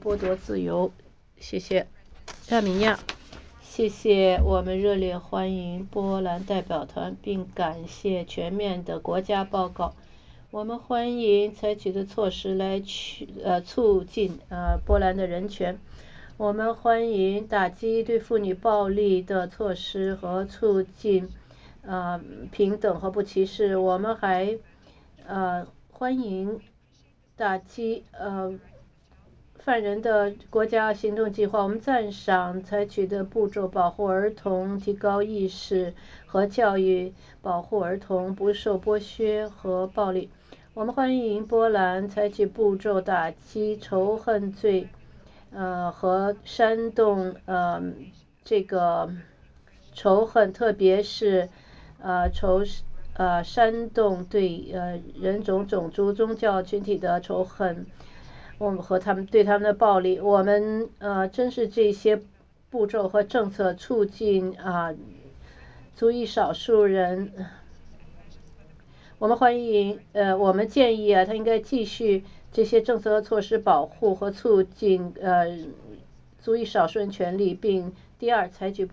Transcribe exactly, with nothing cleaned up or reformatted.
剥夺自由。谢谢。亚米亚，谢谢。我们热烈欢迎波兰代表团，并感谢全面的国家报告。我们欢迎采取的措施来去呃促进呃波兰的人权。我们欢迎打击对妇女暴力的措施和促进呃平等和不歧视。我们还呃欢迎打击呃犯人的国家行动计划。我们赞赏采取的步骤，保护儿童，提高意识和教育，保护儿童不受剥削和暴力。我们欢迎波兰采取步骤打击仇恨罪，呃和煽动呃这个仇恨，特别是呃仇呃煽动对呃人种、种族、宗教群体的仇恨。我们和他们对他们的暴力，我们呃正是这些步骤和政策促进啊、呃、族裔少数人。我们欢迎呃我们建议啊，他应该继续这些政策和措施，保护和促进呃族裔少数人权利，并第二采取